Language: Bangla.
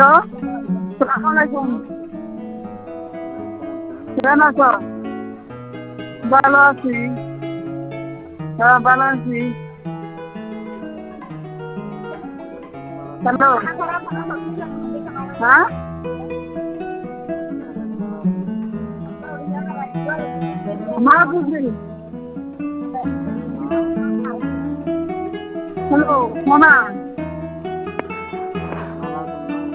হ্যালো, সালাম আলাইকুম। কেমন আছো? ভালো আছি। হ্যাঁ, ভালো আছি। হ্যালো। হ্যাঁ, মাহবুবি। হ্যালো, মোনা।